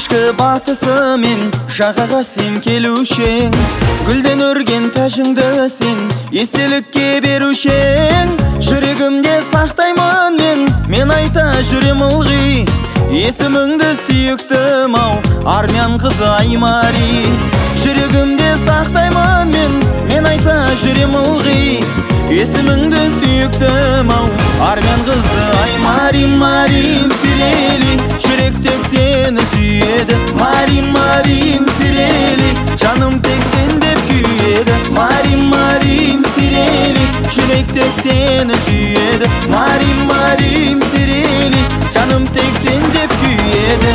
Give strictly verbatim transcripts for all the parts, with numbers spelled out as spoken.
кешкі батысымен жағаға сен келушең, гүлден өрген тәжіңді сен естелікке берушең. Жүрегімде сақтаймын мен, мен айта жүрем ылғи, есіміңді сүйіктім ау, армян қызы Аймари. Жүрегімде сақтаймын мен, мен айта жүрем ылғи, есіміңді сүйіктім ау, армян қызы Аймари. Марим сирели, жүрек тек сені сүйеді. Марим, Марим сирели, жаным тек сен деп күйеді. Марим, Марим сирели, жүрек тек сені сүйеді. Марим, Марим сирели, жаным тек сен деп күйеді.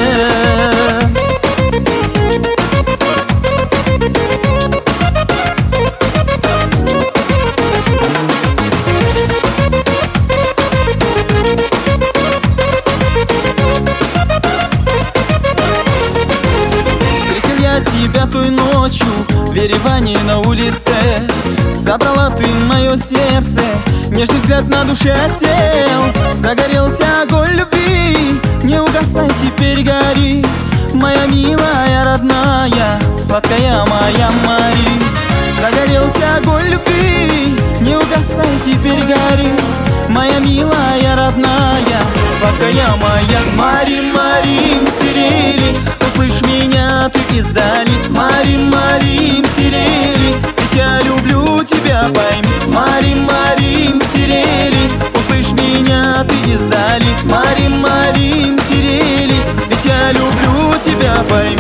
Тебя той ночью в Ереване на улице, забрала ты мое сердце, нежный взгляд на душе осел. Загорелся огонь любви, не угасай, теперь гори, моя милая родная, сладкая моя Мари. Загорелся огонь любви, не угасай, теперь гори, моя милая родная, сладкая моя Мари. Марим сирели, услышь меня ты издали. Марим, Марим сирели, ведь я люблю тебя, пойми. Марим, Марим сирели, услышь меня ты издали. Марим, Марим сирели, ведь я люблю тебя, пойми.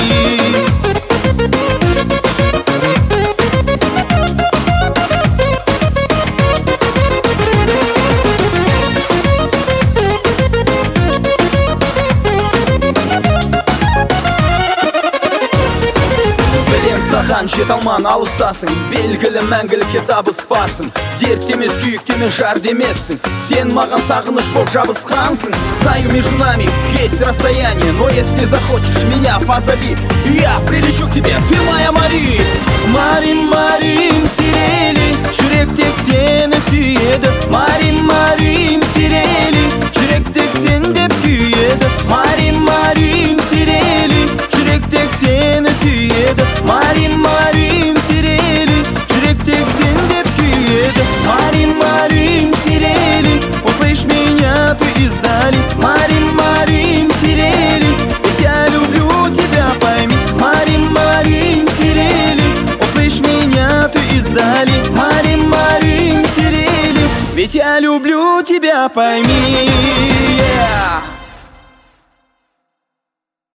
Саған жет алман алыстасың, белгілі мәңгілікке табыспасың. Дерт емес, күйік емес, жар демессің, сен маған сағыныш боп жабысқансың. Знаю, между нами есть расстояние, но если захочешь меня позови, я прилечу к тебе, ты моя Мари. Марим, Марим сирели, жүрек тек сені сүйеді. Марим, Марим сирели, жүрек тек сен деп күйеді. Марим, Марим сирели, жүрек тек сені сүйеді. Марим, Марим сирели, жүрек тек сен деп күйеді. Марим, Марим сирели, услышь меня ты издали. Марим, Марим сирели, ведь я люблю тебя, пойми. Марим, Марим сирели, услышь меня ты издали. Марим, Марим сирели, ведь я люблю тебя, пойми. Yeah.